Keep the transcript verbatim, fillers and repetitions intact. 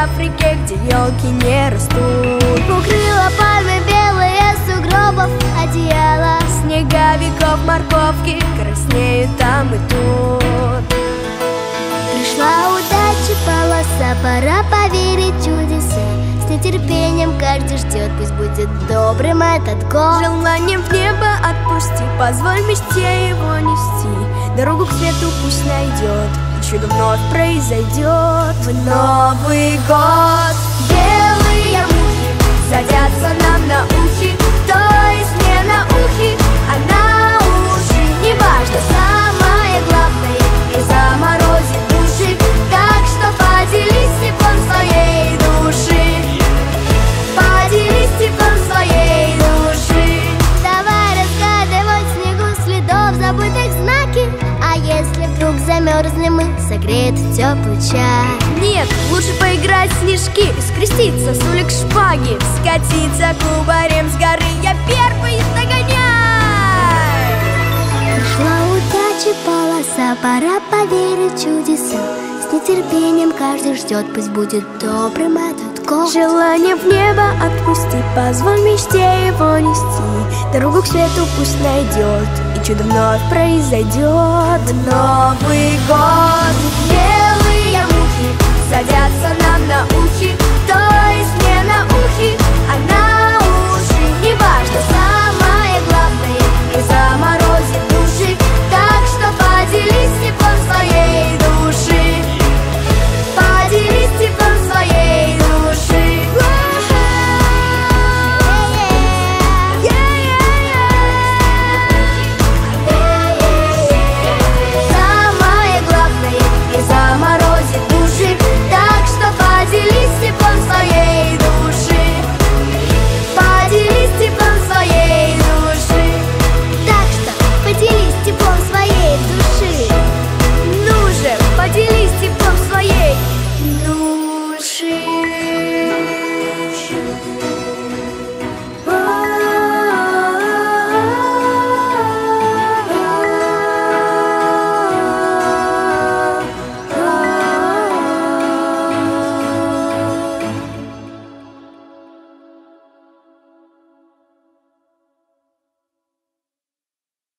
Африке, где елки не растут. Укрыла пальмы белые сугробов одеяло. Снеговиков морковки краснеют там и тут. Пришла удача, полоса, пора поверить в чудеса. С нетерпением каждый ждет, пусть будет добрым этот год. Желанием в небо отпусти, позволь мечте его нести. Дорогу к свету пусть найдет, и чудо вновь произойдет. В Новый год белые мухи садятся нам на ухи, то есть не на ухи, а на уши. Неважно, самое главное, не заморозит души. Так что поделись теплом своей души, поделись теплом своей души. Давай разгадывать в снегу следов забытых знаки. А если вдруг замерзнем мы, согреет теплый чай. Нет, лучше поиграть в снежки, скреститься с улик шпаги, скатиться кубарем с горы, я первый догоняй. Пришла удача, полоса, пора поверить в чудеса. С нетерпением каждый ждет, пусть будет добрым этот год. Желание в небо отпусти, позволь мечте его нести. Дорогу к свету пусть найдет, и чудо вновь произойдет. В Новый год белые мухи садятся нам на ухи,